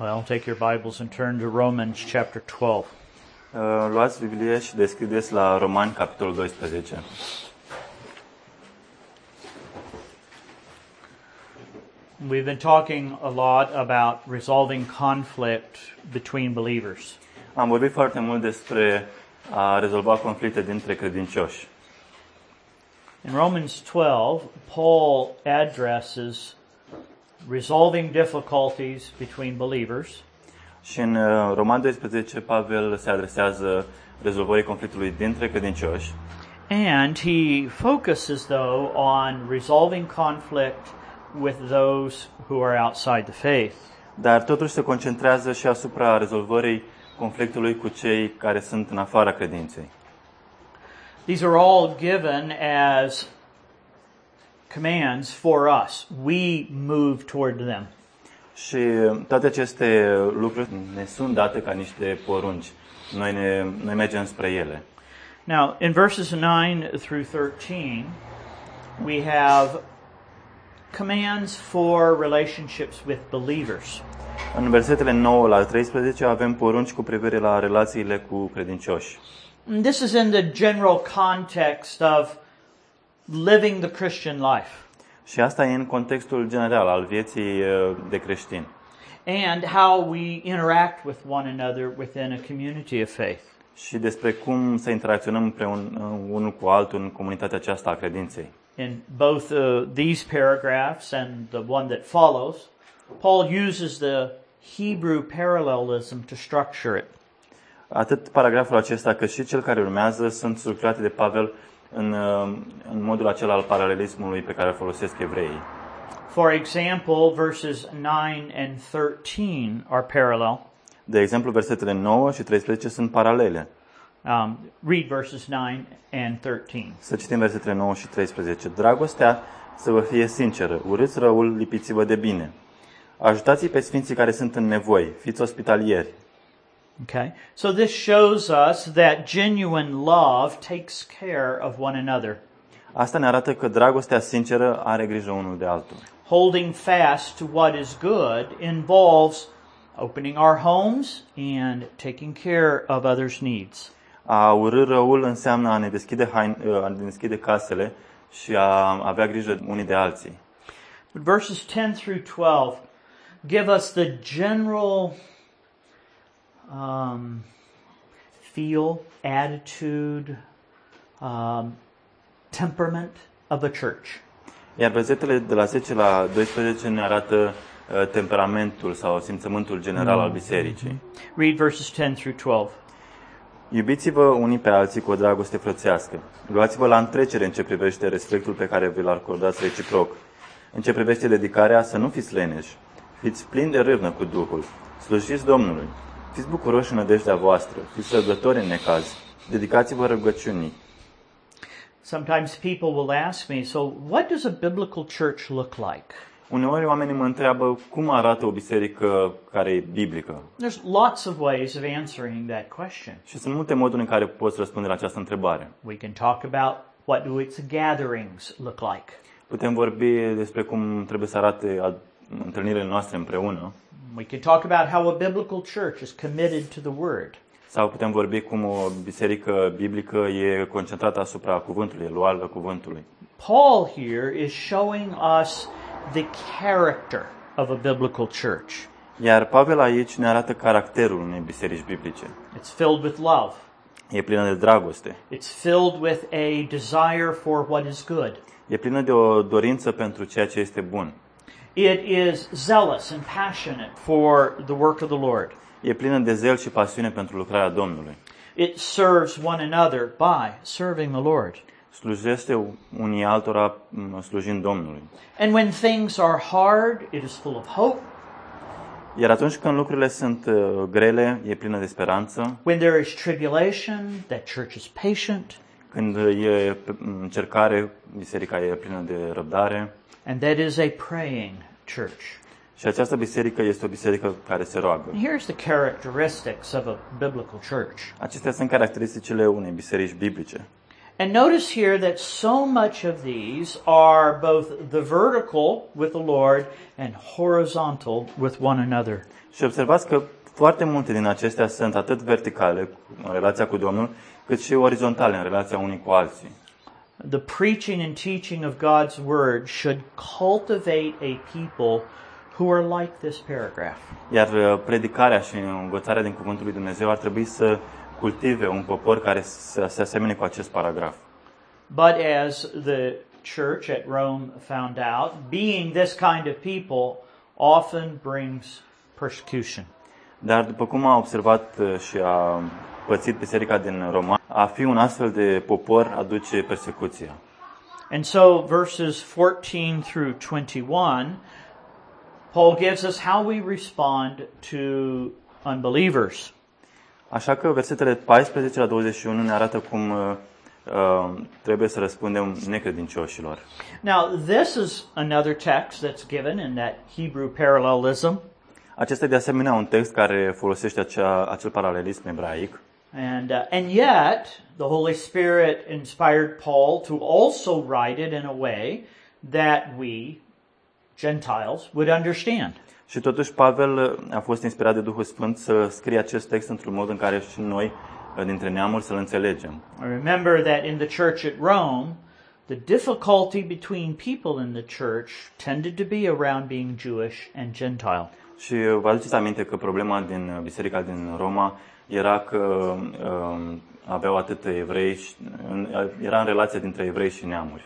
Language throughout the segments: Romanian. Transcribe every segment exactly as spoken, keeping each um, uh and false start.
Well, take your Bibles and turn to Romans chapter twelve. Uh, luați Biblie și deschideți la Romani, capitolul doisprezece. We've been talking a lot about resolving conflict between believers. Am vorbit foarte mult despre a rezolva conflicte dintre credincioși. In Romans twelve, Paul addresses resolving difficulties between believers. Și în uh, Roman doisprezece, Pavel se adresează rezolvării conflictului dintre credincioși. And he focuses, though, on resolving conflict with those who are outside the faith. Dar totuși se concentrează și asupra rezolvării conflictului cu cei care sunt în afara credinței. These are all given as commands for us. We move toward them. Și toate aceste lucruri ne sunt date ca niște porunci. Noi, ne, noi mergem spre ele. Now, in verses nine through thirteen, we have commands for relationships with believers. În versetele nouă la treisprezece avem porunci cu privire la relațiile cu credincioși. And this is in the general context of living the Christian life. Și asta e în contextul general al vieții de creștin. And how we interact with one another within a community of faith. Și despre cum să interacționăm împreună unul cu altul în comunitatea aceasta a credinței. In both uh, these paragraphs and the one that follows, Paul uses the Hebrew parallelism to structure it. Atât paragraful acesta cât și cel care urmează sunt structurate de Pavel în, în modul acela al paralelismului pe care îl folosesc evreii. For example, verses nine and thirteen are parallel. De exemplu, versetele nouă și treisprezece sunt paralele. Um, read verses nine and thirteen. Să citim versetele nouă și treisprezece. Dragostea să vă fie sinceră, urâți răul, lipiți-vă de bine. Ajutați-i pe sfinții care sunt în nevoi, fiți ospitalieri. Okay, so this shows us that genuine love takes care of one another. Asta ne arată că dragostea sinceră are grijă unul de altul. Holding fast to what is good involves opening our homes and taking care of others' needs. A urâ răul înseamnă a ne deschide, hain, a ne deschide casele și a avea grijă unii de alții. But verses ten through twelve give us the general um, feel, attitude, um, temperament of a church. Iar versetele de la zece la doisprezece ne arată uh, temperamentul sau simțământul general mm. al bisericii. Read verses ten through twelve. Iubiți-vă unii pe alții cu o dragoste frățească. Luați-vă la întrecere în ce privește respectul pe care vi-l acordați reciproc. În ce privește dedicarea, să nu fiți leneși. Fiți plini de râvnă cu Duhul. Slujiți Domnului. Fiți bucuroși în nădejdea voastră. Fiți răbdători în necaz. Dedicați-vă rugăciunii. Sometimes people will ask me, so what does a biblical church look like? Uneori oamenii mă întreabă cum arată o biserică care e biblică. There's lots of ways of answering that question. Și sunt multe moduri în care poți răspunde la această întrebare. We can talk about what do its gatherings look like. Putem vorbi despre cum trebuie să arate întâlnirile noastre împreună. We can talk about how a biblical church is committed to the word. Sau putem vorbi cum o biserică biblică e concentrată asupra cuvântului, e loială cuvântului. Paul here is showing us the character of a biblical church. Iar Pavel aici ne arată caracterul unei biserici biblice. It's filled with love. E plină de dragoste. It's filled with a desire for what is good. E plină de o dorință pentru ceea ce este bun. It is zealous and passionate for the work of the Lord. E plină de zel și pasiune pentru lucrarea Domnului. It serves one another by serving the Lord. Slujește unii altora slujind Domnului. And when things are hard, it is full of hope. Iar atunci când lucrurile sunt uh, grele, e plină de speranță. When there is tribulation, that church is patient. Când e încercare, biserica e plină de răbdare. And that is a praying church. Și această biserică este o biserică care se roagă. And here's the characteristics of a biblical church. Acestea sunt caracteristicile unei biserici biblice. And notice here that so much of these are both the vertical with the Lord and horizontal with one another. Și observați că foarte multe din acestea sunt atât verticale în relația cu Domnul, cât și orizontale în relația unii cu alții. The preaching and teaching of God's word should cultivate a people who are like this paragraph. Iar predicarea și învățarea din cuvântul lui Dumnezeu ar trebui să cultive un popor care să se asemene cu acest paragraf. But as the church at Rome found out, being this kind of people often brings persecution. Dar după cum a observat și a pățit biserica din Roma, a fi un astfel de popor aduce persecuția. And so verses fourteen through twenty-one, Paul gives us how we respond to unbelievers. Așa că versetele paisprezece la douăzeci și unu ne arată cum uh, uh, trebuie să răspundem necredincioșilor. Now, this is another text that's given in that Hebrew parallelism. Acesta e de asemenea un text care folosește acea, acel paralelism ebraic. And, uh, and yet, the Holy Spirit inspired Paul to also write it in a way that we, Gentiles, would understand. Și totuși Pavel a fost inspirat de Duhul Sfânt să scrie acest text într-un mod în care și noi, dintre neamuri, să-l înțelegem. I remember that in the church at Rome, the difficulty between people in the church tended to be around being Jewish and Gentile. Și vă aduceți aminte că problema din biserica din Roma era că um, aveau atât evrei, și, era în relația dintre evrei și neamuri.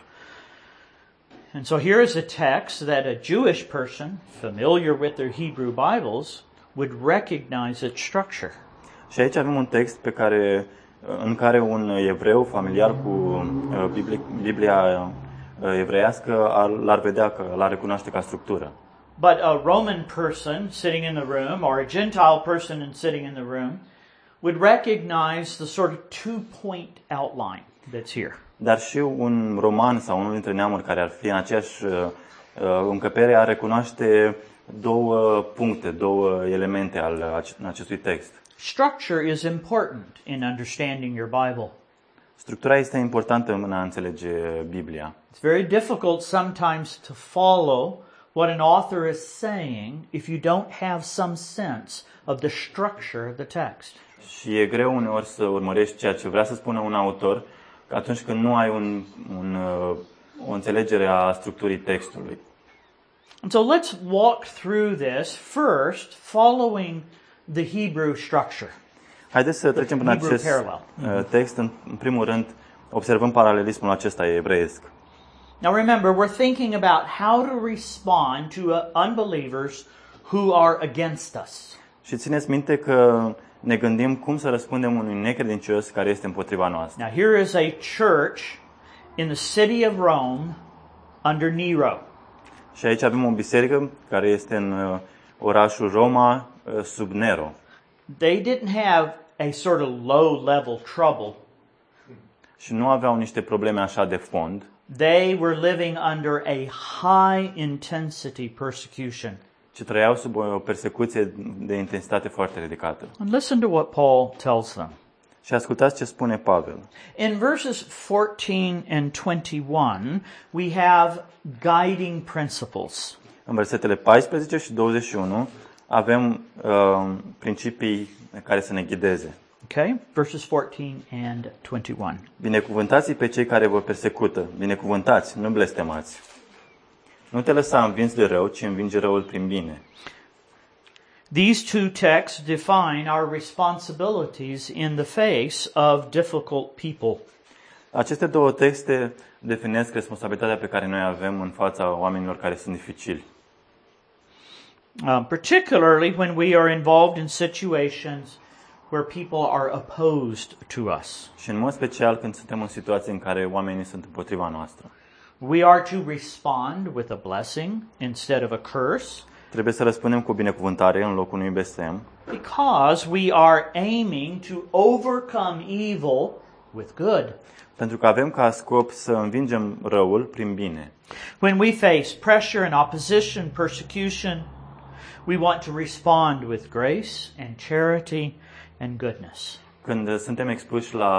And so here is a text that a Jewish person, familiar with their Hebrew Bibles, would recognize its structure. Și aici avem un text pe care, în care un evreu familiar cu Biblia, Biblia evreiască l-ar vedea, că l-ar recunoaște ca structură. But a Roman person sitting in the room, or a Gentile person sitting in the room, would recognize the sort of two-point outline that's here. Dar și un roman sau unul dintre neamuri care ar fi în aceeași uh, încăpere ar recunoaște două puncte, două elemente al acestui text. Structure is important in understanding your Bible. Structura este importantă în a înțelege Biblia. It's very difficult sometimes to follow what an author is saying if you don't have some sense of the structure of the text. Și e greu uneori să urmărești ceea ce vrea să spună un autor atunci când nu ai un, un, o înțelegere a structurii textului. And so let's walk through this first, following the Hebrew structure. Haideți să trecem prin Hebrew acest parallel. text. În primul rând, observăm paralelismul acesta evreiesc. Now remember, we're thinking about how to respond to uh, unbelievers who are against us. Și țineți minte că ne gândim cum să răspundem unui necredincios care este împotriva noastră. Now here is a church in the city of Rome under Nero. Și aici avem o biserică care este în uh, orașul Roma uh, sub Nero. They didn't have a sort of low-level trouble. Și nu aveau niște probleme așa de fond. They were living under a high-intensity persecution. Ci trăiau sub o persecuție de intensitate foarte ridicată. And listen to what Paul tells them. Și ascultați ce spune Pavel. In verses fourteen and twenty-one, we have guiding principles. În versetele paisprezece și douăzeci și unu avem uh, principii care să ne ghideze. Okay? Verses fourteen and twenty-one. Binecuvântați pe cei care vă persecută. Binecuvântați, nu blestemați. Nu te lăsa învins de rău, ci învinge răul prin bine. These two texts define our responsibilities in the face of difficult people. Aceste două texte definesc responsabilitatea pe care noi avem în fața oamenilor care sunt dificili. Um, particularly when we are involved in situations where people are opposed to us. Și în mod special când suntem în situații în care oamenii sunt împotriva noastră. We are to respond with a blessing instead of a curse. Trebuie să răspundem cu binecuvântare în locul unui blestem. Because we are aiming to overcome evil with good. Pentru că avem ca scop să învingem răul prin bine. When we face pressure and opposition, persecution, we want to respond with grace and charity and goodness. Când suntem expuși la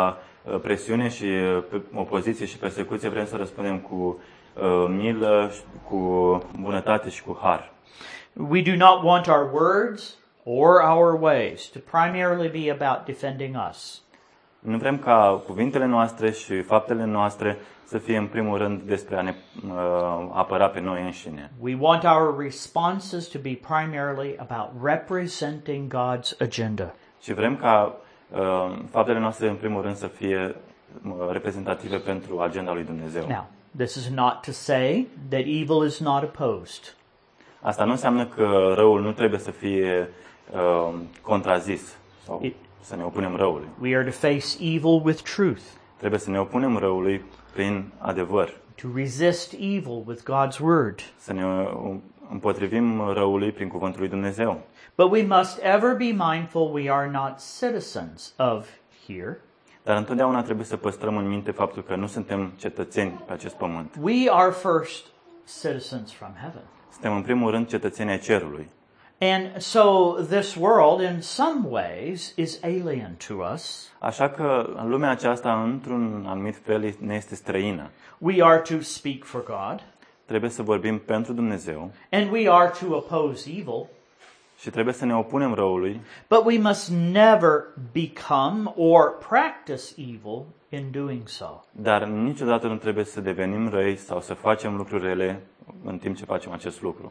uh, presiune și uh, opoziție și persecuție, vrem să răspundem cu uh, milă, cu bunătate și cu har. We do not want our words or our ways to primarily be about defending us. Nu vrem ca cuvintele noastre și faptele noastre să fie în primul rând despre a ne uh, apăra pe noi înșine. We want our responses to be primarily about representing God's agenda. Și vrem ca uh, faptele noastre în primul rând să fie uh, reprezentative pentru agenda lui Dumnezeu. Now, this is not to say that evil is not opposed. Asta nu înseamnă că răul nu trebuie să fie uh, contrazis sau It, să ne opunem răului. we are to face evil with truth, Trebuie să ne opunem răului prin adevăr. to resist evil with God's word. Să ne uh, împotrivim răului prin cuvântul lui Dumnezeu. But we must ever be mindful we are not citizens of here. Dar întotdeauna trebuie să păstrăm în minte faptul că nu suntem cetățeni pe acest pământ. We are first citizens from heaven. Suntem în primul rând cetățeni ai cerului. And so this world in some ways is alien to us. Așa că lumea aceasta, într-un anumit fel, ne este străină. We are to speak for God, Trebuie să vorbim pentru Dumnezeu and we are to oppose evil. și trebuie să ne opunem răului, But we must never become or practice evil in doing so. dar niciodată nu trebuie să devenim răi sau să facem lucruri rele în timp ce facem acest lucru.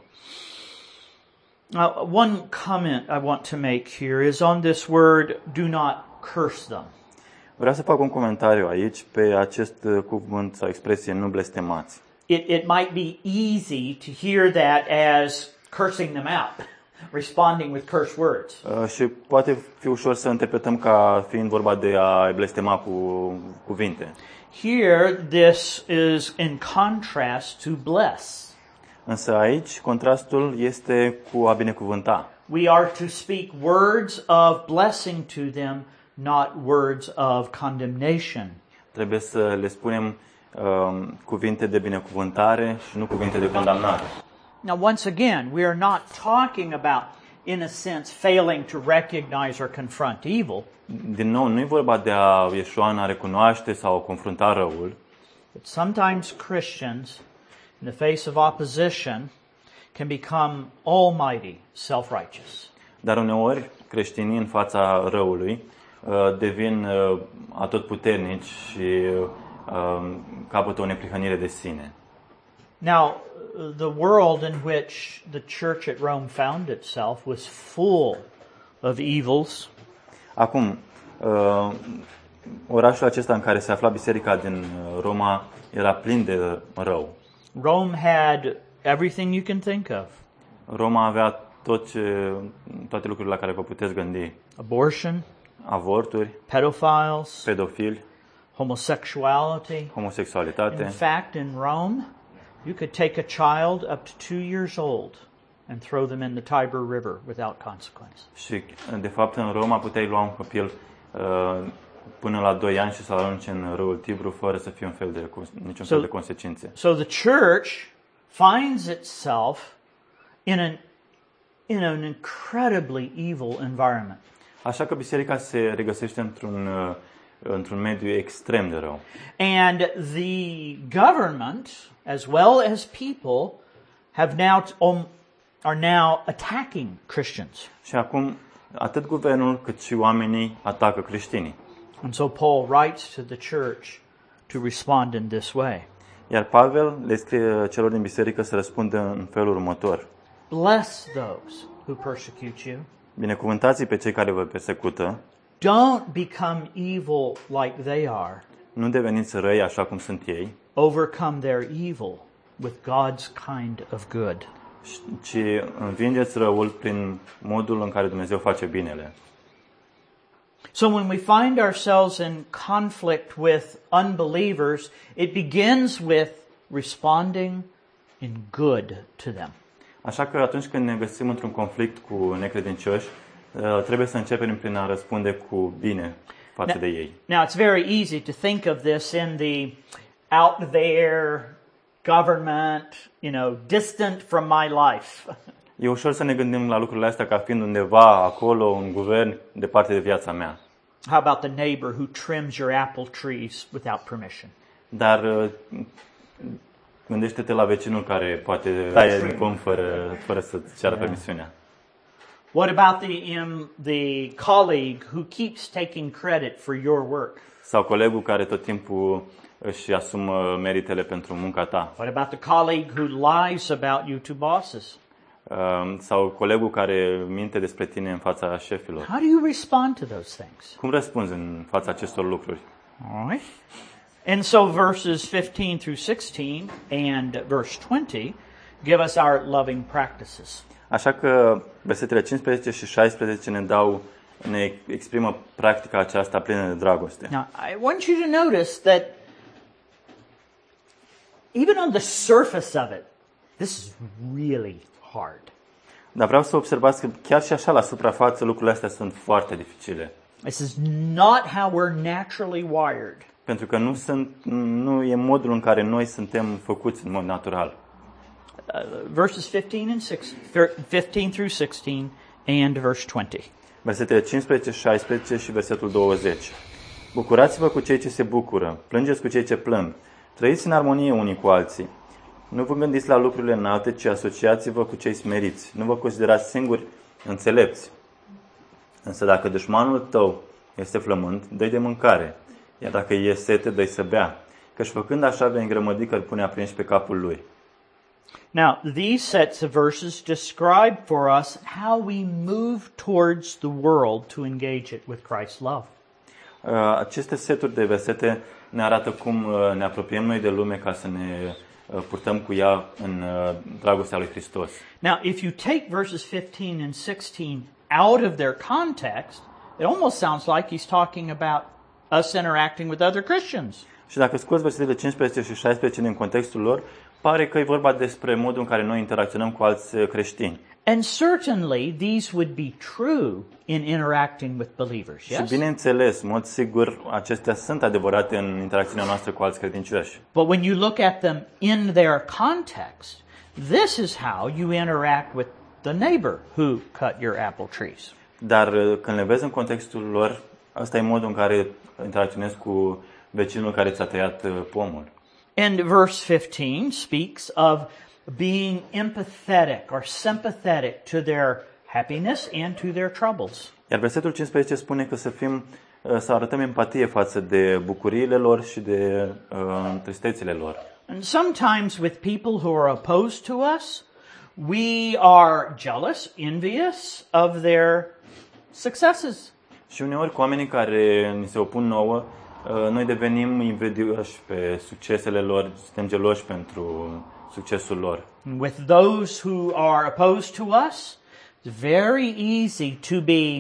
Now, one comment I want to make here is on this word, do not curse them. Vreau să fac un comentariu aici pe acest uh, cuvânt sau expresie nu blestemați. It, it might be easy to hear that as cursing them out, responding with curse words. Uh, și poate fi ușor să interpretăm ca fiind vorba de a blestema cu cuvinte. Here, this is in contrast to bless. Însă aici contrastul este cu a binecuvânta. We are to speak words of blessing to them, not words of condemnation. Trebuie să le spunem um, cuvinte de binecuvântare și nu cuvinte de condamnare. Now, once again, we are not talking about, in a sense, failing to recognize or confront evil. Din nou, nu e vorba de a ieșua în a recunoaște sau a confrunta răul, But sometimes Christians, in the face of opposition, can become almighty self-righteous. dar uneori creștinii în fața răului uh, devin uh, atotputernici și uh, capătă o neprihănire de sine. Now, the world in which the church at Rome found itself was full of evils. Acum, uh, orașul acesta în care se afla biserica din Roma era plin de rău. Rome had everything you can think of. Roma avea tot ce, toate lucrurile la care vă puteți gândi. Abortion, Avorturi, pedophiles, pedofili, homosexuality. homosexualitate. In fact, in Rome, you could take a child up to two years old and throw them in the Tiber River without consequence. Și, de fapt, în Roma puteai lua un copil uh, până la doi ani și să-l arunci în râul Tibru fără să fie un fel de, niciun fel de consecințe. So the church finds itself in an in an incredibly evil environment. Așa că biserica se regăsește într-un uh, într-un mediu extrem de rău. And the government, as well as people, have now um, are now attacking Christians. Și acum atât guvernul cât și oamenii atacă creștinii. And so Paul writes to the church to respond in this way. Iar Pavel le scrie celor din biserică să răspundă în felul următor. Bless those who persecute you. Binecuvântați pe cei care vă persecută. Don't become evil like they are. Nu deveniți răi așa cum sunt ei, Overcome their evil with God's kind of good. ci învingeți răul prin modul în care Dumnezeu face binele. So when we find ourselves in conflict with unbelievers, it begins with responding in good to them. Așa că atunci când ne găsim într-un conflict cu necredincioși, trebuie să începem prin a răspunde cu bine față de ei. Now it's very easy to think of this in the out there government, you know, distant from my life. E ușor să ne gândim la lucrurile astea ca fiind undeva acolo, un guvern, departe de viața mea. How about the neighbor who trims your apple trees without permission? Dar uh, gândește-te la vecinul care poate taie din pom fără, fără să-ți ceară permisiunea. What about the um, the colleague who keeps taking credit for your work? Sau colegul care tot timpul își asumă meritele pentru munca ta. What about the colleague who lies about you to bosses? Uh, sau colegul care minte despre tine în fața șefilor. How do you respond to those things? Cum răspunzi în fața acestor lucruri? All right. And so verses fifteen through sixteen and verse twenty give us our loving practices. Așa că versetele cincisprezece și șaisprezece ne dau, ne exprimă practica aceasta plină de dragoste. Now, I want you to notice that even on the surface of it, this is really hard. Dar vreau să observați că chiar și așa la suprafață lucrurile astea sunt foarte dificile. This is not how we're naturally wired. Pentru că nu sunt nu e modul în care noi suntem făcuți în mod natural. Uh, verses fifteen and six, fifteen through sixteen and verse twenty. Versetele cincisprezece, șaisprezece și versetul douăzeci. Bucurați-vă cu cei ce se bucură, plângeți cu cei ce plâng. Trăiți în armonie unii cu alții. Nu vă gândiți la lucrurile înalte, ci asociați-vă cu cei smeriți. Nu vă considerați singuri înțelepți. Însă dacă dușmanul tău este flământ, dă-i de mâncare. Iar dacă e sete, dă-i să bea. Căci făcând așa vei îngrămădi cărpune aprinși pe capul lui. Now, these sets of verses describe for us how we move towards the world to engage it with Christ's love. Uh, aceste seturi de versete ne arată cum uh, ne apropiem noi de lume ca să ne uh, purtăm cu ea în uh, dragostea lui Hristos. Now, if you take verses fifteen and sixteen out of their context, it almost sounds like he's talking about us interacting with other Christians. Și dacă scoți versetele cincisprezece și șaisprezece din contextul lor, pare că e vorba despre modul în care noi interacționăm cu alți creștini. And certainly these would be true in interacting with believers, yes? Și bineînțeles, în mod sigur, acestea sunt adevărate în interacțiunea noastră cu alți credincioși. But when you look at them in their context, this is how you interact with the neighbor who cut your apple trees. Dar când le vezi în contextul lor, ăsta e modul în care interacționezi cu vecinul care ți-a tăiat pomul. And verse fifteen speaks of being empathetic or sympathetic to their happiness and to their troubles. Iar versetul cincisprezece spune că să fim, să arătăm empatie față de bucuriile lor și de uh, tristețile lor. And sometimes with people who are opposed to us, we are jealous, envious of their successes. Și uneori cu oamenii care ni se opun nouă, noi devenim invidioși pe succesele lor, suntem geloși pentru succesul lor. With those who are opposed to us, it's very easy to be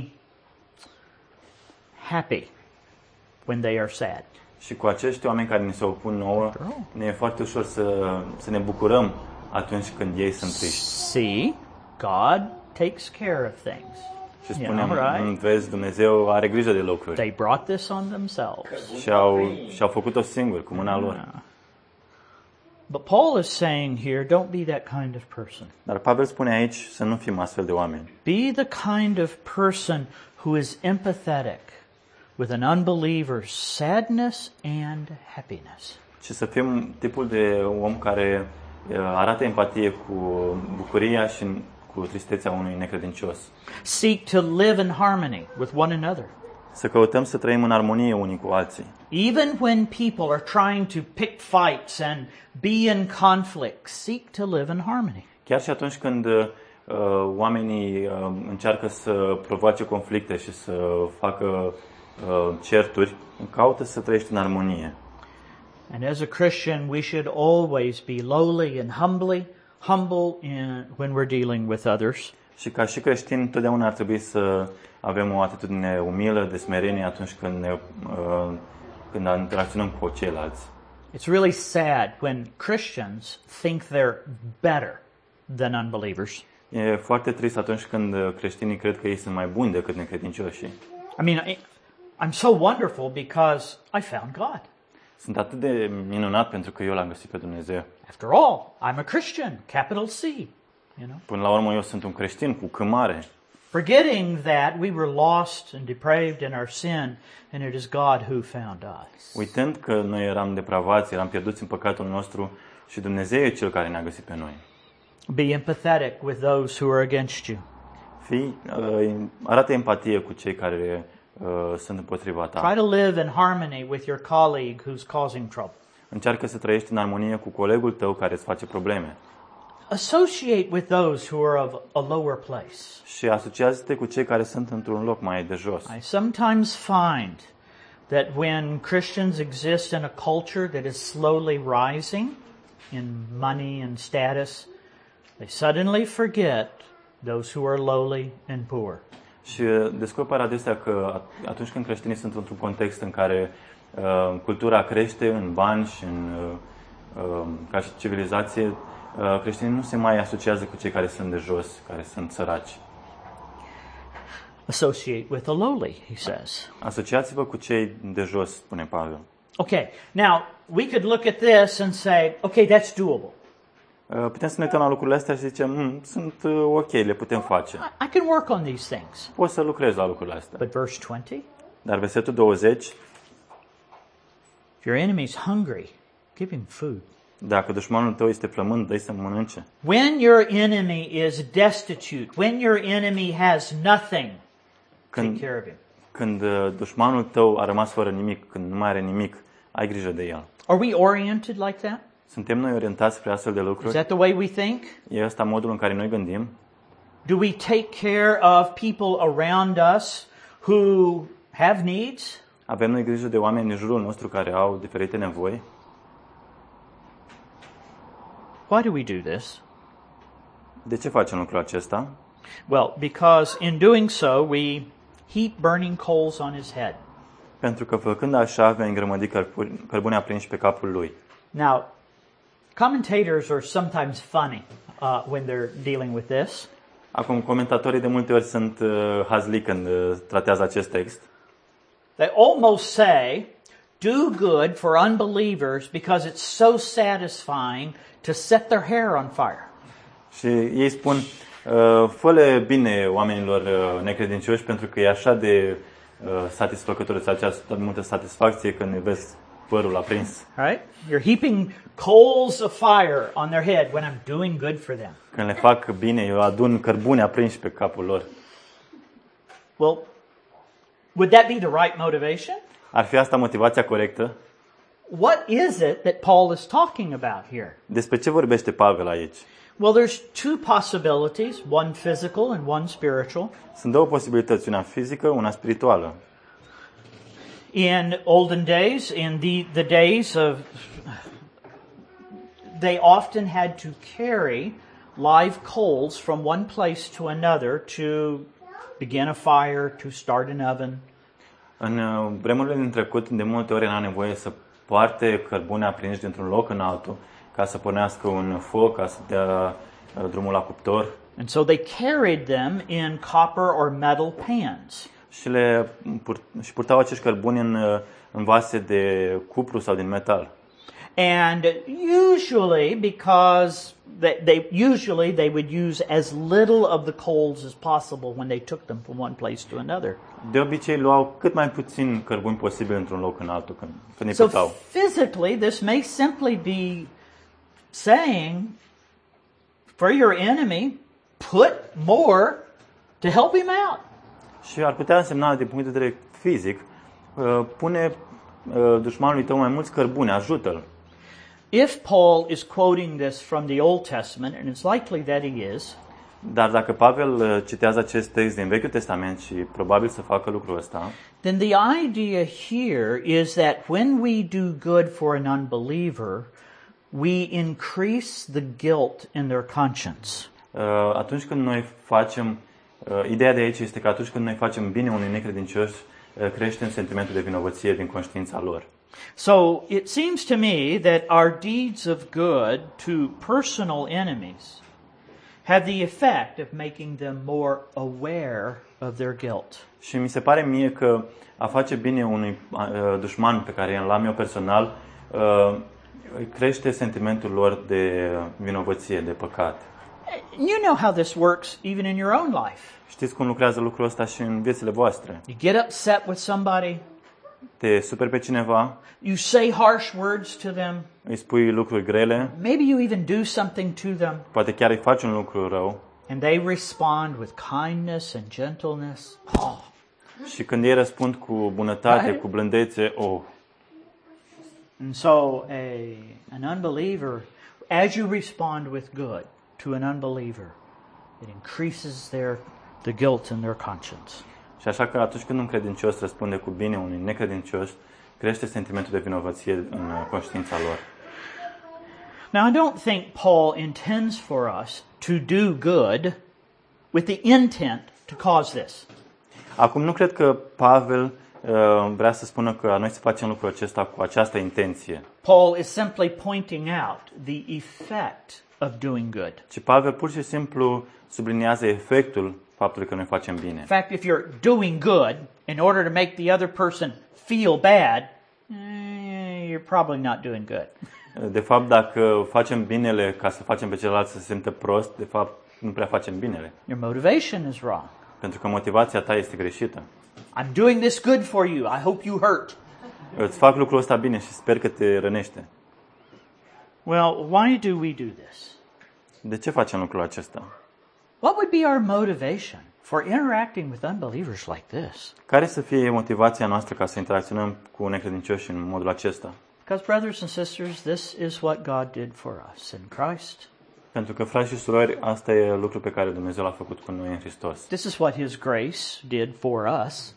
happy when they are sad. Și cu acești oameni care ni se opun nouă, ne e foarte ușor să, să ne bucurăm atunci când ei sunt triști. See, God takes care of things. Și spunem, Yeah, right. vezi, Dumnezeu are grijă de lucruri. They brought this on themselves. Și au, și-au făcut-o singuri, cu mâna lor. But Paul is saying here, don't be that kind of person. Dar Pavel spune aici să nu fim astfel de oameni. Be the kind of person who is empathetic with an unbeliever's sadness and happiness. Și să fim tipul de om care uh, arată empatie cu bucuria și cu tristețea unui necredincios. Seek to live in harmony with one another. Să căutăm să trăim în armonie unii cu alții. Even when people are trying to pick fights and be in conflict, seek to live in harmony. Chiar și atunci când uh, oamenii uh, încearcă să provoace conflicte și să facă uh, certuri, caută să trăiești în armonie. And as a Christian, we should always be lowly and humbly, humble in, when we're dealing with others. Și ca și creștini, totdeauna ar trebui să avem o atitudine umilă, de smerenie atunci când ne uh, când interacționăm cu ceilalți. It's really sad when Christians think they're better than unbelievers. E foarte trist atunci când creștinii cred că ei sunt mai buni decât necredincioșii. I mean, I, I'm so wonderful because I found God. Sunt atât de minunat pentru că eu l-am găsit pe Dumnezeu. After all, I'm a Christian, capital C, you know. Până la urmă eu sunt un creștin cu C mare. forgetting that we were lost and depraved in our sin, and it is God who found us. Uitând că noi eram depravați, eram pierduți în păcatul nostru și Dumnezeu e Cel care ne-a găsit pe noi. Be empathetic with those who are against you. Fii, uh, arată empatie cu cei care uh, sunt împotriva ta. Try to live in harmony with your colleague who's causing trouble. Încearcă să trăiești în armonie cu colegul tău care îți face probleme. Associate with those who are of a lower place. Și asociază-te cu cei care sunt într-un loc mai de jos. I sometimes find that when Christians exist in a culture that is slowly rising in money and status, they suddenly forget those who are lowly and poor. Și descoper adesea că atunci când creștinii sunt într-un context în care uh, cultura crește în bani și în, uh, uh, ca și civilizație, uh, creștinii nu se mai asociază cu cei care sunt de jos, care sunt săraci. Associate with the lowly, he says. Asociați-vă cu cei de jos, spune Pavel. Okay, now we could look at this and say, okay, that's doable. Uh, putem să ne uităm la lucrurile astea și zicem, mm, sunt uh, ok, le putem face. I, I can work on these things. Poți să lucrezi la lucrurile astea. But verse twenty, Dar versetul douăzeci, if your enemy's hungry, give him food. dacă dușmanul tău este flămând, dă-i să mănânce. When your enemy is destitute, when your enemy has nothing, take Când, care of him. când uh, dușmanul tău a rămas fără nimic, când nu mai are nimic, ai grijă de el. Are we oriented like that? Suntem noi orientați spre astfel de Is lucruri? that the way we think? E ăsta modul în care noi gândim? Do we take care of people around us who have needs? Avem noi grijă de oameni în jurul nostru care au diferite nevoi? Why do we do this? De ce facem lucrul acesta? Well, because in doing so, we heap burning coals on his head. Pentru că făcând așa, vei îngrămădi cărbuni, cărbuni aprinși pe capul lui. Now, commentators are sometimes funny uh, when they're dealing with this. Acum, comentatorii de multe ori sunt uh, hazli când uh, tratează acest text. They almost say, do good for unbelievers because it's so satisfying to set their hair on fire. Și ei spun, uh, fă-le bine oamenilor uh, necredincioși pentru că e așa de uh, satisfăcător, îți face atât de multă satisfacție când ne vezi părul aprins. Right? You're heaping coals of fire on their head when I'm doing good for them. Când le fac bine, eu adun cărbuni aprinși pe capul lor. Well, would that be the right motivation? Ar fi asta motivația corectă? What is it that Paul is talking about here? Despre ce vorbește Pavel aici? Well, there's two possibilities, one physical and one spiritual. Sunt două posibilități, una fizică, una spirituală. In olden days, in the, the days of, they often had to carry live coals from one place to another to begin a fire, to start an oven. În uh, vremurile din trecut, de multe ori era nevoie să poarte cărbune aprinși dintr-un loc în altul, ca să pornească un foc, ca să dea uh, drumul la cuptor. And so they carried them in copper or metal pans. Și le pur- și purtau acești cărbuni în, uh, în vase de cupru sau din metal. And usually, because they, they usually they would use as little of the coals as possible when they took them from one place to another. De obicei luau cât mai puțin cărbuni posibil într-un loc în altul când, când îi So purtau. physically, this may simply be saying, for your enemy, put more to help him out. Și ar putea însemna, din punct de vedere fizic, uh, pune uh, dușmanului tău mai mulți cărbuni, ajută-l. If Paul is quoting this from the Old Testament, and it's likely that he is, Dar dacă Pavel uh, citează acest text din Vechiul Testament și probabil să facă lucrul ăsta, then the idea here is that when we do good for an unbeliever, we increase the guilt in their conscience. uh, atunci când noi facem, uh, ideea de aici este că atunci când noi facem bine unui necredincios, uh, creștem sentimentul de vinovăție din conștiința lor. So it seems to me that our deeds of good to personal enemies have the effect of making them more aware of their guilt. Și mi se pare mie că a face bine unui uh, dușman pe care l-am eu personal uh, crește sentimentul lor de vinovăție, de păcat. You know how this works even in your own life. Știți cum lucrează lucrul ăsta și în viețile voastre. You get upset with somebody, Te superi pe cineva, you say harsh words to them, îi spui lucruri grele, maybe you even do something to them, poate chiar îi faci un lucru rău and they respond with kindness and gentleness. Oh. și când ei răspund cu bunătate, Right. cu blândețe, oh. And so a an unbeliever, as you respond with good to an unbeliever, it increases their the guilt in their conscience. Și așa că atunci când un credincios răspunde cu bine unui necredincios, crește sentimentul de vinovăție în conștiința lor. Now, I don't think Paul intends for us to do good with the intent to cause this. Acum, nu cred că Pavel uh, vrea să spună că noi să facem lucrul acesta cu această intenție. Paul is simply pointing out the effect of doing good. Ci Pavel pur și simplu subliniază efectul faptului că noi facem bine. In fact, if you're doing good in order to make the other person feel bad, eh, you're probably not doing good. De fapt, dacă facem binele ca să facem pe celălalt să se simtă prost, de fapt, nu prea facem binele. Your motivation is wrong. Pentru că motivația ta este greșită. I'm doing this good for you. I hope you hurt. Îți fac lucrul ăsta bine și sper că te rănește. Well, why do we do this? De ce facem lucrul acesta? What would be our motivation for interacting with unbelievers like this? Care să fie motivația noastră ca să interacționăm cu necredincioși în modul acesta? Because, brothers and sisters, this is what God did for us in Christ. Pentru că, frați și surori, asta e lucrul pe care Dumnezeu l-a făcut cu noi în Hristos. This is what His grace did for us.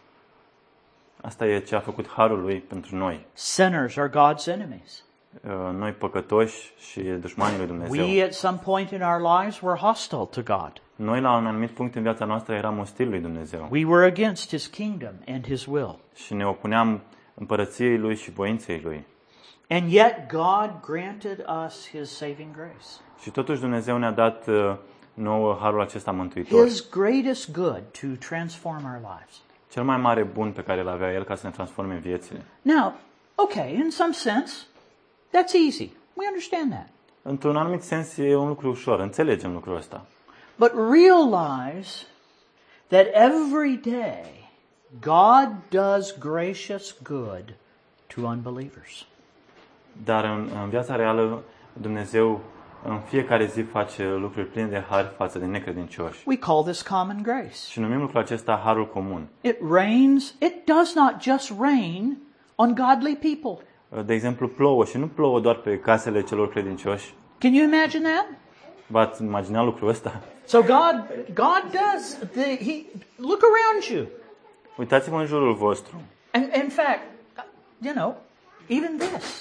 Asta e ce a făcut harul lui pentru noi. Sinners are God's enemies. Noi păcătoși și dușmanii lui Dumnezeu. We, at some point in our lives, were hostile to God. Noi, la un anumit punct în viața noastră, eram ostili lui Dumnezeu. We were against His kingdom and His will. Și ne opuneam împărăției lui și voinței lui. And yet God granted us His saving grace. Și totuși Dumnezeu ne-a dat uh, nouă harul acesta mântuitor. His greatest good to transform our lives. Cel mai mare bun pe care îl avea El ca să ne transforme viețile. Now, okay, in some sense, that's easy. We understand that. Într-un anumit sens e un lucru ușor, înțelegem lucrul ăsta. But realize that every day God does gracious good to unbelievers. Dar în, în viața reală Dumnezeu în fiecare zi face lucruri pline de har față de necredincioși. We call this common grace. Și numim lucrul acesta harul comun. It rains, it does not just rain on godly people. De exemplu, plouă și nu plouă doar pe casele celor credincioși. Can you imagine that? V-ați imagina lucrul ăsta? So God God does the he look around you. Uitați-vă în jurul vostru. And in fact, you know, even this.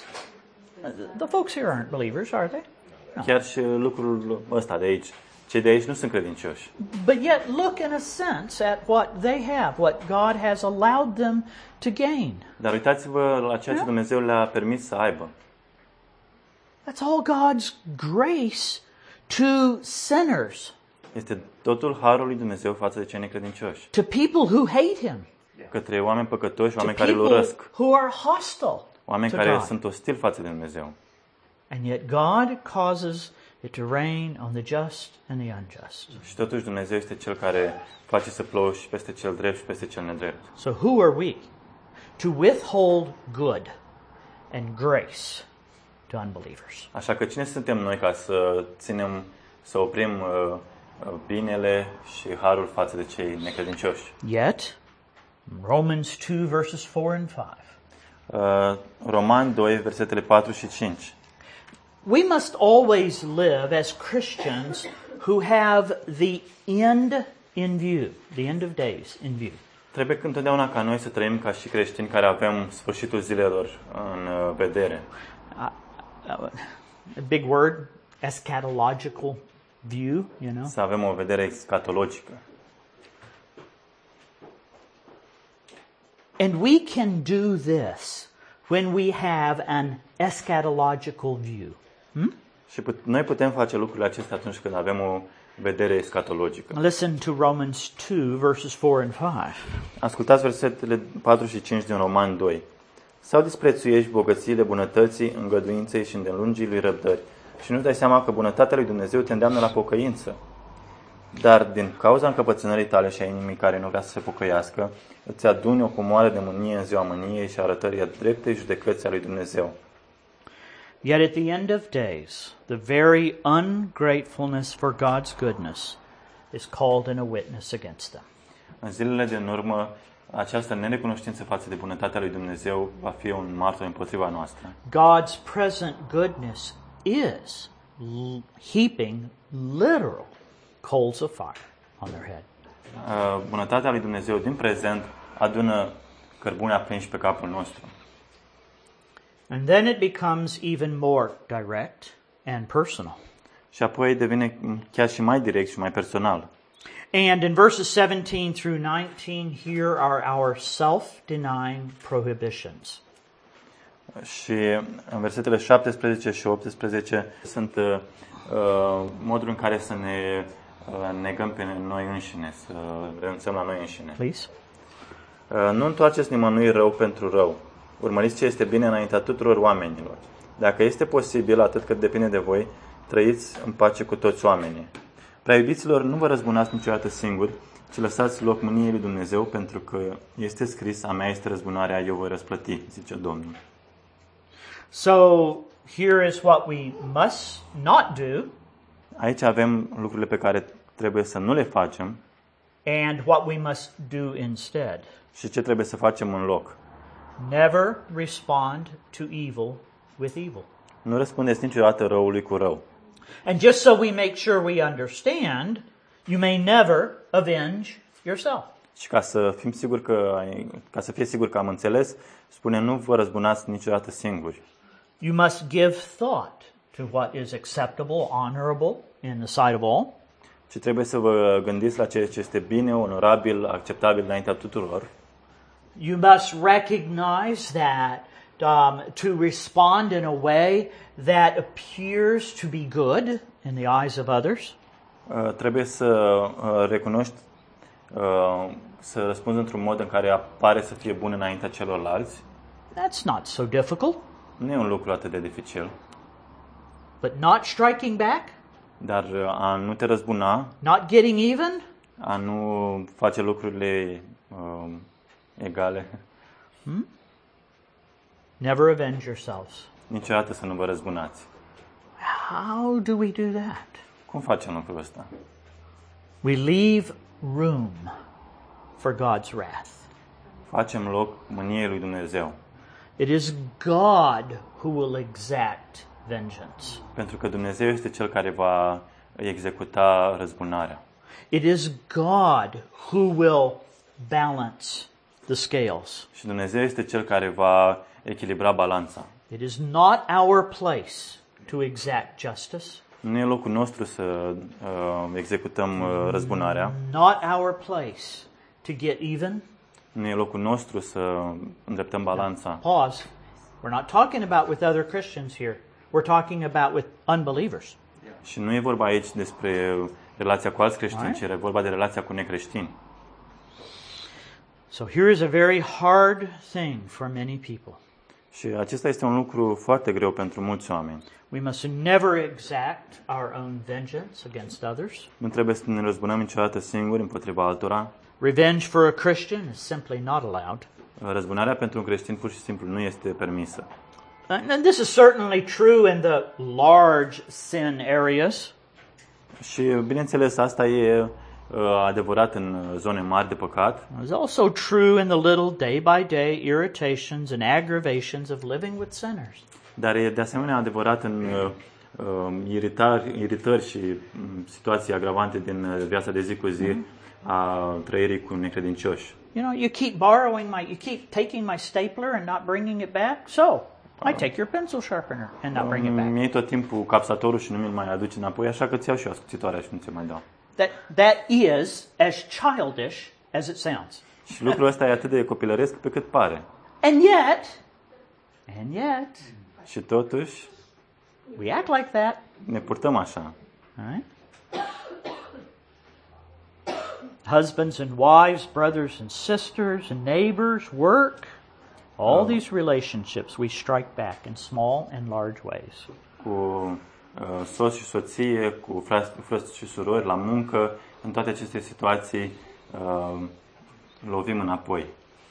The folks here aren't believers, are they? No. Chiar și lucrul ăsta de aici. Cei de aici nu sunt credincioși. But yet look in a sense at what they have, what God has allowed them to gain. Dar uitați-vă la ceea ce Dumnezeu le-a permis să aibă. That's all God's grace to sinners, Este totul harul lui Dumnezeu față de cei necredincioși. to people who hate Him, Către oameni păcătoși, to oameni care îl people urăsc, who are hostile oameni to care God. sunt ostili față de Dumnezeu. And yet God causes it to rain on the just and the unjust. Și totuși Dumnezeu este Cel care face să plouă și peste cel drept și peste cel nedrept. So who are we to withhold good and grace to unbelievers? Așa că cine suntem noi ca să ținem, să oprim uh, uh, binele și harul față de cei necredincioși? Yet, Romans two verses four and five. Uh, Romani doi, versetele patru și cinci. We must always live as Christians who have the end in view, the end of days in view. Trebuie întotdeauna ca noi să trăim ca și creștini care avem sfârșitul zilelor în uh, vedere. Uh, uh, a big word, eschatological view, you know. Să avem o vedere escatologică. And we can do this when we have an eschatological view. Hmm? Și put- noi putem face lucrurile acestea atunci când avem o vedere escatologică. Listen to Romans two verses four and five. Ascultați versetele patru și cinci din Roman doi. Sau disprețuiești bogățiile bunătății, îngăduinței și îndelungii lui răbdări, și nu-ți dai seama că bunătatea lui Dumnezeu te îndeamnă la pocăință. Dar din cauza încăpățânării tale și a inimii care nu vrea să se pocăiască, îți aduni o comoară de mânie în ziua mâniei și arătării a dreptei judecății a lui Dumnezeu. Yet at the end of days, the very ungratefulness for God's goodness is called in a witness against them. În zilele din urmă, această nerecunoștință față de bunătatea lui Dumnezeu va fi un martor împotriva noastră. God's present goodness is l- heaping literal coals of fire on their head. Uh, Bunătatea lui Dumnezeu din prezent adună cărbune aprinși pe capul nostru. And then it becomes even more direct and personal. Și apoi devine chiar și mai direct și mai personal. And in verses seventeen through nineteen, here are our self-denying prohibitions. Și în versetele șaptesprezece și optsprezece sunt uh, modul în care să ne uh, negăm pe noi înșine, să renunțăm la noi înșine. Please. Uh, nu întoarceți nimănui rău pentru rău. Urmăriți ce este bine înaintea tuturor oamenilor. Dacă este posibil, atât cât depinde de voi, trăiți în pace cu toți oamenii. Prea iubiților, nu vă răzbunați niciodată singuri, ci lăsați loc mâniei lui Dumnezeu, pentru că este scris, a mea este răzbunarea, eu voi răsplăti, zice Domnul. So here is what we must not do Aici avem lucrurile pe care trebuie să nu le facem and what we must do instead. și ce trebuie să facem în loc. Never respond to evil with evil. Nu răspundeți niciodată răului cu rău. And just so we make sure we understand, you may never avenge yourself. Și ca să fim siguri că ca să fie sigur că am înțeles, spune nu vă răzbunați niciodată singuri. You must give thought to what is acceptable, honorable in the sight of all. Ci trebuie să vă gândiți la ceea ce este bine, onorabil, acceptabil înaintea tuturor. You must recognize that um, to respond in a way that appears to be good in the eyes of others. Uh, trebuie să uh, recunoști, uh, să răspunzi într-un mod în care apare să fie bun înaintea celorlalți. That's not so difficult. Nu e un lucru atât de dificil. But not striking back, Dar uh, a nu te răzbuna, not getting even, a nu face lucrurile uh, egale, never avenge yourselves. niciodată să nu vă răzbunați. How do we do that? Cum facem lucrul ăsta? We leave room for God's wrath. Facem loc mâniei lui Dumnezeu. It is God who will exact vengeance. Pentru că Dumnezeu este Cel care va executa răzbunarea. It is God who will balance the scales. Și Dumnezeu este Cel care va echilibra balanța. It is not our place to exact justice, Nu e locul nostru să uh, executăm uh, răzbunarea. not our place to get even. Nu e locul nostru să îndreptăm balanța. Pause. We're not talking about with other Christians here. We're talking about with unbelievers. Și nu e vorba aici despre relația cu alți creștini, Right. ci e vorba de relația cu necreștini. So here is a very hard thing for many people. Și acesta este un lucru foarte greu pentru mulți oameni. We must never exact our own vengeance against others. Nu trebuie să ne răzbunăm niciodată singuri împotriva altora. Revenge for a Christian is simply not allowed. Răzbunarea pentru un creștin pur și simplu nu este permisă. And this is certainly true in the large sin areas. Și bineînțeles asta e uh, adevărat în zone mari de păcat, It's also true in the little day-by-day irritations and aggravations of living with sinners. dar e de asemenea adevărat în uh, uh, iritări, iritări și um, situații agravante din uh, viața de zi cu zi a trăirii cu necredincioși. You know, you keep borrowing my, you keep taking my stapler and not bringing it back. So, I take your pencil sharpener and not bring it back. Mi iei tot timpul capsatorul și nu mi-l mai aduci înapoi, așa că ți iau și eu ascuțitoarea și nu ți mai dau. That that is as childish as it sounds. Și lucrul ăsta e atât de copilăresc pe cât pare. And yet, and yet, Și totuși we act like that. ne purtăm așa. All right? Husbands and wives, brothers and sisters and neighbors, work, all these relationships we strike back in small and large ways. Cu uh, soț și soție, cu frați, frați și surori, la muncă, în toate aceste situații uh, lovim înapoi.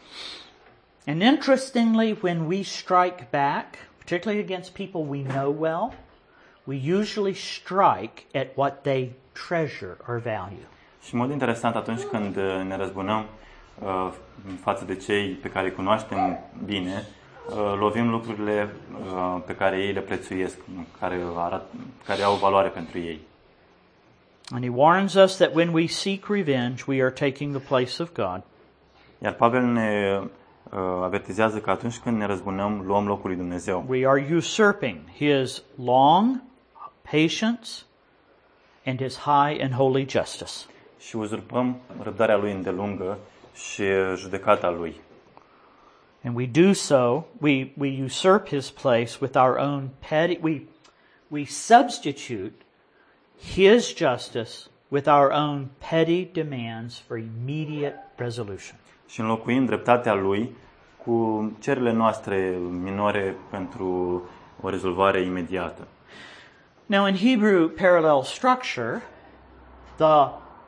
And interestingly, when we strike back, particularly against people we know well, we usually strike at what they treasure or value. Și în mod interesant, atunci când ne răzbunăm uh, față de cei pe care îi cunoaștem bine, uh, lovim lucrurile uh, pe care ei le prețuiesc, care, arat, care au valoare pentru ei. And he warns us that when we seek revenge, we are taking the place of God. Iar Pavel ne uh, avertizează că atunci când ne răzbunăm, luăm locul lui Dumnezeu. We are usurping his long patience and his high and holy justice. Și uzurpăm răbdarea lui îndelungă și judecata lui. And we do so, we, we usurp his place with our own petty, we, we substitute his justice with our own petty demands for immediate resolution. Și înlocuim dreptatea lui cu cererile noastre minore pentru o rezolvare imediată. Now in Hebrew parallel structure, the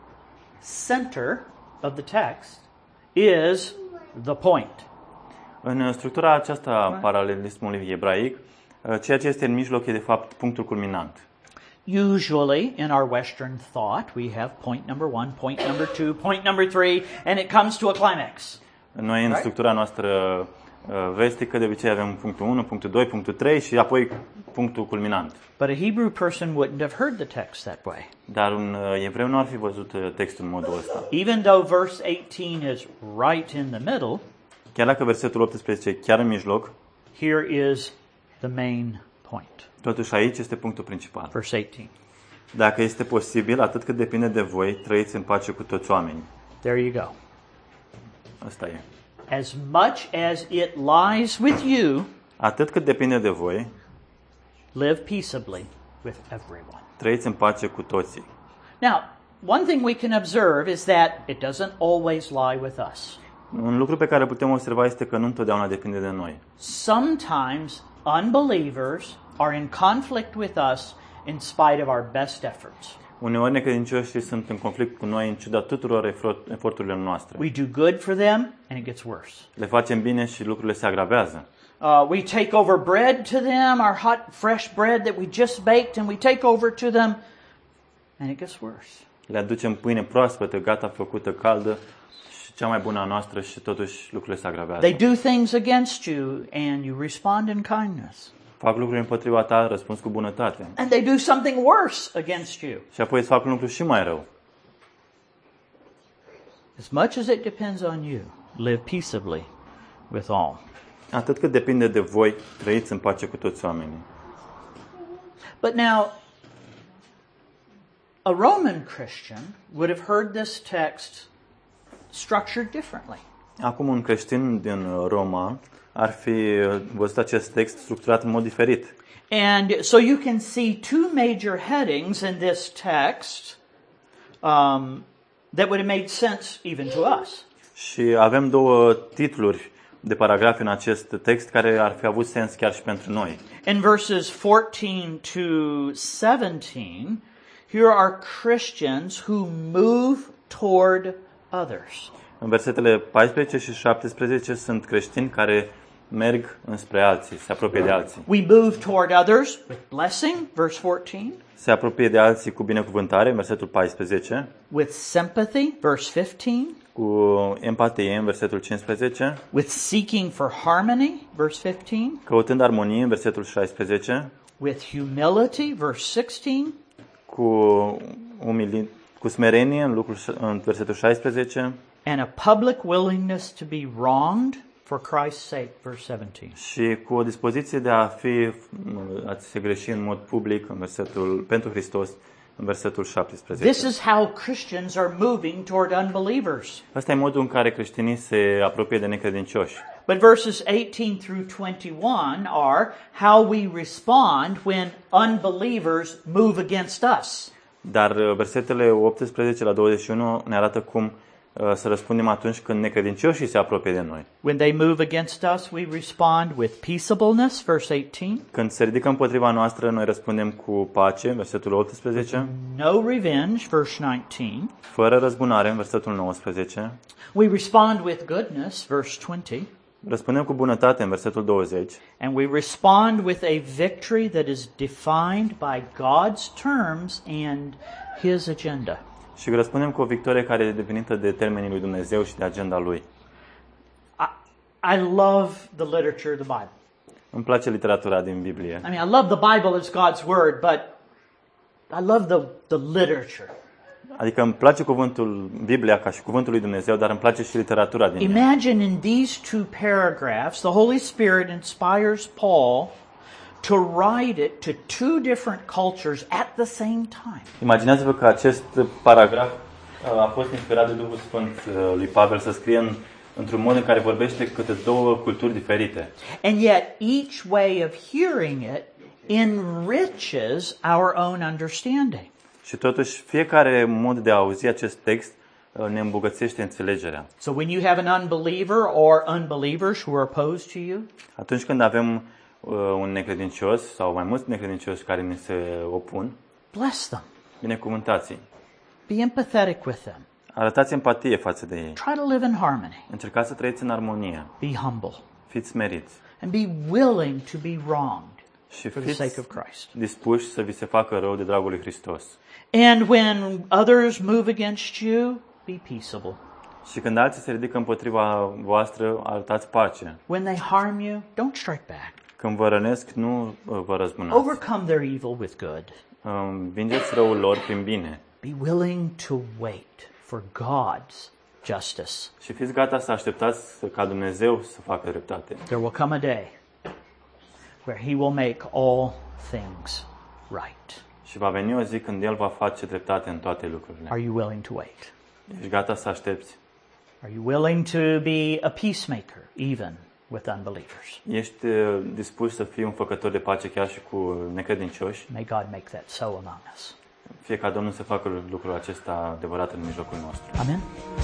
center of the text is the point. În structura aceasta a paralelismului ebraic, ceea ce este în mijloc e de fapt punctul culminant. Usually in our Western thought, we have point number one, point number two, point number three, and it comes to a climax. Noi în structura noastră vestică de obicei avem punctul unu, punctul doi, punctul trei și apoi punctul culminant. But a Hebrew person wouldn't have heard the text that way. Dar un evreu nu ar fi văzut textul în modul ăsta. Even though verse eighteen is right in the middle, chiar dacă versetul optsprezece e chiar în mijloc, here is the main point. Totuși aici este punctul principal. Verse eighteen. Dacă este posibil, atât cât depinde de voi, trăiți în pace cu toți oamenii. There you go. Asta e. As much as it lies with you, atât cât depinde de voi, live peaceably with everyone. Trăiți în pace cu toții. Now, one thing we can observe is that it doesn't always lie with us. Un lucru pe care putem observa este că nu întotdeauna depinde de noi. Sometimes unbelievers are in conflict with us in spite of our best efforts. Uneori necredincioșii sunt în conflict cu noi în ciuda tuturor eforturilor noastre. We do good for them and it gets worse. Le facem bine și lucrurile se agravează. Uh, we take over bread to them, our hot, fresh bread that we just baked, and we take over to them, and it gets worse. Le aducem pâine proaspătă, gata, făcută, caldă, și cea mai bună a noastră și totuși lucrurile se agravează. They do things against you, and you respond in kindness. Fac lucruri împotriva ta, răspunzi cu bunătate. And they do something worse against you. Și apoi îți fac un lucru și mai rău. As much as it depends on you, live peaceably with all. Atât cât depinde de voi, trăiți în pace cu toți oamenii. But now, a Roman Christian would have heard this text structured differently. Acum un creștin din Roma ar fi văzut acest text structurat în mod diferit. And so you can see two major headings in this text um, that would have made sense even to us. Și avem două titluri de paragrafe în acest text care ar fi avut sens chiar și pentru noi. In verses fourteen to seventeen, here are Christians who move toward others. În versetele paisprezece și șaptesprezece sunt creștini care merg înspre alții, se apropie de alții. We move toward others with blessing, verse fourteen. Se apropie de alții cu binecuvântare, versetul paisprezece. With sympathy, verse fifteen. Cu empatie, în versetul cincisprezece. With seeking for harmony, verse fifteen. Căutând armonie, în versetul șaisprezece. With humility, verse sixteen. Cu umili- cu smerenie, în, lucrul, în versetul șaisprezece. And a public willingness to be wronged for Christ's sake, verse seventeen. Și cu o dispoziție de a fi a se greși în mod public în versetul pentru Hristos, în versetul șaptesprezece. This is how Christians are moving toward unbelievers. Asta e modul în care creștinii se apropie de necredincioși. But verses eighteen through twenty-one are how we respond when unbelievers move against us. Dar versetele optsprezece la douăzeci și unu ne arată cum uh, să răspundem atunci când necredincioșii se apropie de noi. When they move against us, we respond with peaceableness, verse eighteen. Când se ridică împotriva noastră, noi răspundem cu pace, versetul optsprezece, No revenge, verse nineteen. fără răzbunare, în versetul nouăsprezece, We respond with goodness, verse twenty. răspundem cu bunătate, în versetul douăzeci, And we respond with a victory that is defined by God's terms and His agenda. și răspundem cu o victorie care e definită de termenii lui Dumnezeu și de agenda Lui. I, I love the literature of the Bible. Îmi place literatura din Biblie. I mean, I love the Bible as God's Word, but I love the, the literature. Adică îmi place cuvântul, Biblia ca și cuvântul lui Dumnezeu, dar îmi place și literatura din ea. Imagine in these two paragraphs, the Holy Spirit inspires Paul to write it to two different cultures at the same time. Imaginează-vă că acest paragraf uh, a fost inspirat de Duhul Sfânt uh, lui Pavel să scrie în, într-un mod în care vorbește câte două culturi diferite. And yet each way of hearing it enriches our own understanding. Și totuși, fiecare mod de a auzi acest text uh, ne îmbogățește înțelegerea. So when you have an unbeliever or unbelievers who are opposed to you, Atunci când avem uh, un necredincios sau mai mulți necredincioși care ne se opun, bless them. binecuvântați-i. Be empathetic with them. Arătați empatie față de ei. Try to live in harmony. Încercați să trăiți în armonie. Be humble. Fiți smeriți. And be willing to be wronged Și for the sake fiți of Christ. dispuși să vi se facă rău de dragul lui Hristos. And when others move against you, be peaceable. Și când alții se ridică împotriva voastră, arătați pace. When they harm you, don't strike back. Când vă rănesc, nu uh, vă răzbunați. Overcome their evil with good. Um, Vingeți răul lor prin bine. Be willing to wait for God's justice. Și fiți gata să așteptați ca Dumnezeu să facă dreptate. There will come a day where He will make all things right. Și va veni o zi când El va face dreptate în toate lucrurile. Are you willing to wait? Ești gata să aștepți? Are you willing to be a peacemaker even with unbelievers? Ești uh, dispus să fii un făcător de pace chiar și cu necredincioși? May God make that so among us. Fie ca Domnul să facă lucrul acesta adevărat în mijlocul nostru. Amen.